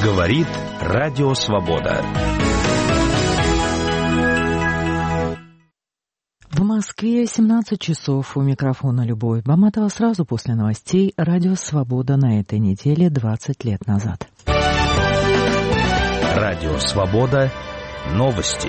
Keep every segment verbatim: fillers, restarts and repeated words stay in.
Говорит Радио Свобода. В Москве семнадцать часов. У микрофона Любовь Баматова. Сразу после новостей Радио Свобода на этой неделе двадцать лет назад. Радио Свобода. Новости.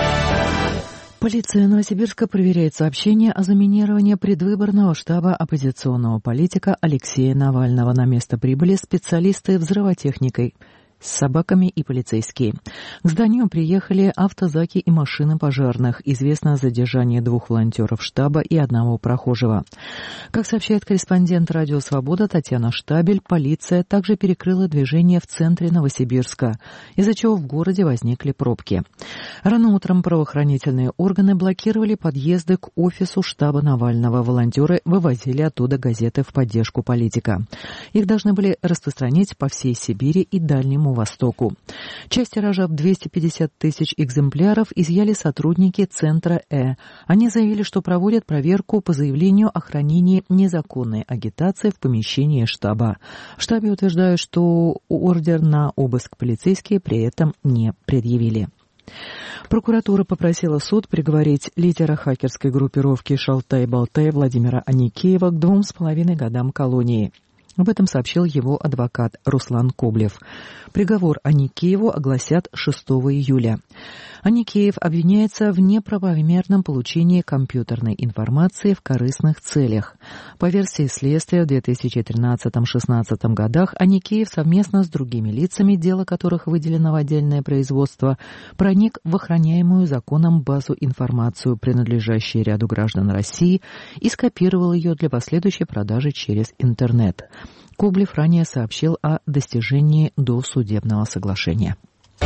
Полиция Новосибирска проверяет сообщение о заминировании предвыборного штаба оппозиционного политика Алексея Навального. На место прибыли специалисты взрывотехникой с собаками и полицейские. К зданию приехали автозаки и машины пожарных. Известно о задержании двух волонтеров штаба и одного прохожего. Как сообщает корреспондент Радио Свобода Татьяна Штабель, полиция также перекрыла движение в центре Новосибирска, из-за чего в городе возникли пробки. Рано утром правоохранительные органы блокировали подъезды к офису штаба Навального. Волонтеры вывозили оттуда газеты в поддержку политика. Их должны были распространить по всей Сибири и Дальнему Востоку. Часть тиража в двести пятьдесят тысяч экземпляров изъяли сотрудники Центра Э. Они заявили, что проводят проверку по заявлению о хранении незаконной агитации в помещении штаба. В штабе утверждают, что ордер на обыск полицейские при этом не предъявили. Прокуратура попросила суд приговорить лидера хакерской группировки «Шалтай-Болтай» Владимира Аникеева к двум с половиной годам колонии. Об этом сообщил его адвокат Руслан Коблев. Приговор Аникееву огласят шестого июля. Аникеев обвиняется в неправомерном получении компьютерной информации в корыстных целях. По версии следствия, в две тысячи тринадцатом — две тысячи шестнадцатом годах Аникеев совместно с другими лицами, дело которых выделено в отдельное производство, проник в охраняемую законом базу информацию, принадлежащую ряду граждан России, и скопировал ее для последующей продажи через интернет. Коблев ранее сообщил о достижении досудебного соглашения.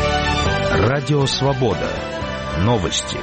Радио Свобода. Новости.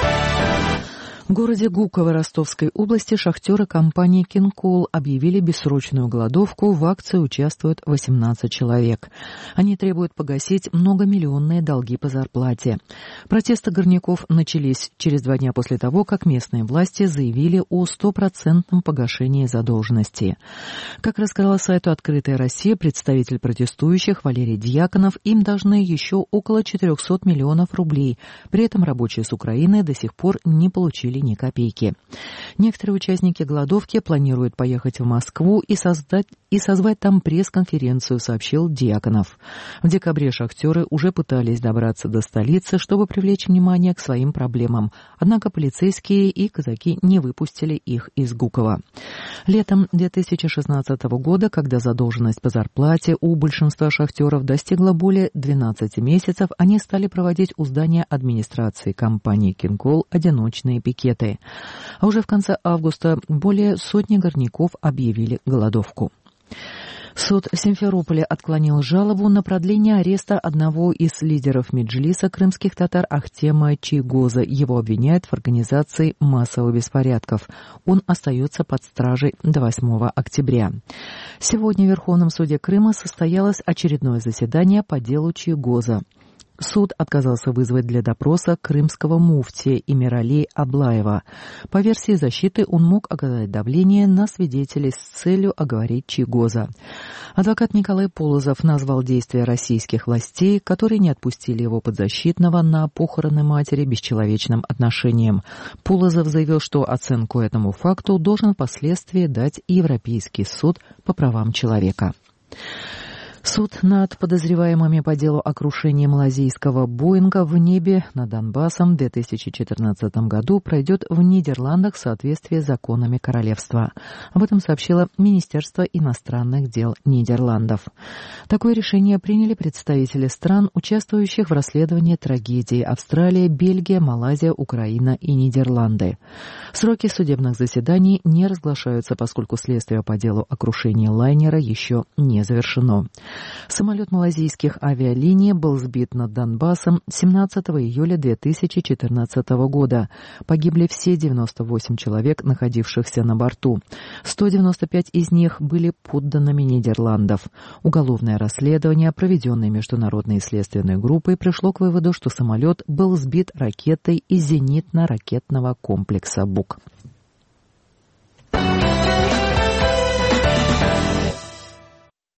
В городе Гуково Ростовской области шахтеры компании «Кинкол» объявили бессрочную голодовку. В акции участвуют восемнадцать человек. Они требуют погасить многомиллионные долги по зарплате. Протесты горняков начались через два дня после того, как местные власти заявили о стопроцентном погашении задолженности. Как рассказала сайту «Открытая Россия» представитель протестующих Валерий Дьяконов, им должны еще около четырехсот миллионов рублей. При этом рабочие с Украины до сих пор не получили ни копейки. Некоторые участники голодовки планируют поехать в Москву и создать и созвать там пресс-конференцию, сообщил Дьяконов. В декабре шахтеры уже пытались добраться до столицы, чтобы привлечь внимание к своим проблемам. Однако полицейские и казаки не выпустили их из Гукова. Летом две тысячи шестнадцатого года, когда задолженность по зарплате у большинства шахтеров достигла более двенадцати месяцев, они стали проводить у здания администрации компании «Кинкол» одиночные пикеты. А уже в конце августа более сотни горняков объявили голодовку. Суд в Симферополе отклонил жалобу на продление ареста одного из лидеров Меджлиса крымских татар Ахтема Чийгоза. Его обвиняют в организации массовых беспорядков. Он остается под стражей до восьмого октября. Сегодня в Верховном суде Крыма состоялось очередное заседание по делу Чийгоза. Суд отказался вызвать для допроса крымского муфтия Эмирали Аблаева. По версии защиты, он мог оказать давление на свидетелей с целью оговорить Чийгоза. Адвокат Николай Полозов назвал действия российских властей, которые не отпустили его подзащитного на похороны матери, бесчеловечным отношением. Полозов заявил, что оценку этому факту должен впоследствии дать Европейский суд по правам человека. Суд над подозреваемыми по делу о крушении малазийского «Боинга» в небе над Донбассом в две тысячи четырнадцатом году пройдет в Нидерландах в соответствии с законами королевства. Об этом сообщило Министерство иностранных дел Нидерландов. Такое решение приняли представители стран, участвующих в расследовании трагедии: Австралия, Бельгия, Малайзия, Украина и Нидерланды. Сроки судебных заседаний не разглашаются, поскольку следствие по делу о крушении лайнера еще не завершено. Самолет малайзийских авиалиний был сбит над Донбассом семнадцатого июля две тысячи четырнадцатого года. Погибли все девяносто восемь человек, находившихся на борту. сто девяносто пять из них были подданными Нидерландов. Уголовное расследование, проведенное международной следственной группой, пришло к выводу, что самолет был сбит ракетой из зенитно-ракетного комплекса «Бук».